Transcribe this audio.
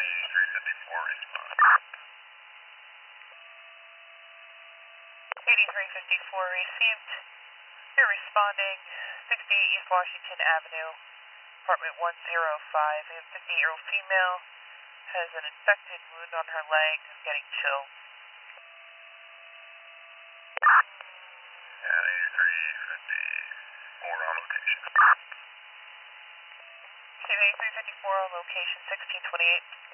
8354 respond. 8354 received. You're responding. 68 East Washington Avenue, apartment 105. A 58-year-old female has an infected wound on her leg, is getting chills. And 8354 on location. 8354 on location, 1628.